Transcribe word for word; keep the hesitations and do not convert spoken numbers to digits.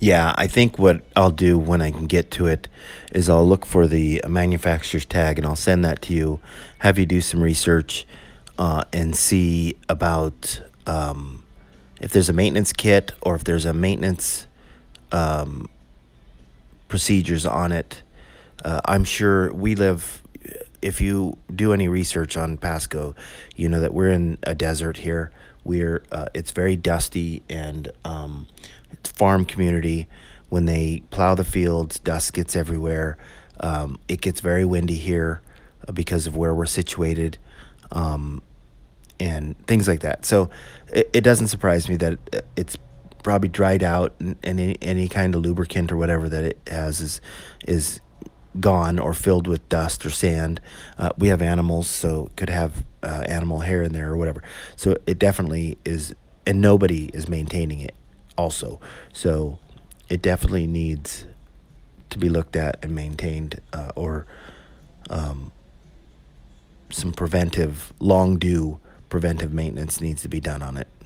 Yeah, I think what I'll do when I can get to it is I'll look for the manufacturer's tag and I'll send that to you, have you do some research uh, and see about um, if there's a maintenance kit or if there's a maintenance procedures on it. Uh, I'm sure we live, if you do any research on Pasco, you know that we're in a desert here. We're, uh, it's very dusty and um, it's farm community. When they plow the fields, dust gets everywhere. Um, it gets very windy here uh, because of where we're situated. Um, and things like that. So it, it doesn't surprise me that it, it's probably dried out and, and any, any kind of lubricant or whatever that it has is is gone or filled with dust or sand. Uh, we have animals, so it could have uh, animal hair in there or whatever. So it definitely is, and nobody is maintaining it. Also, so it definitely needs to be looked at and maintained, uh, or some preventive, long due preventive maintenance needs to be done on it.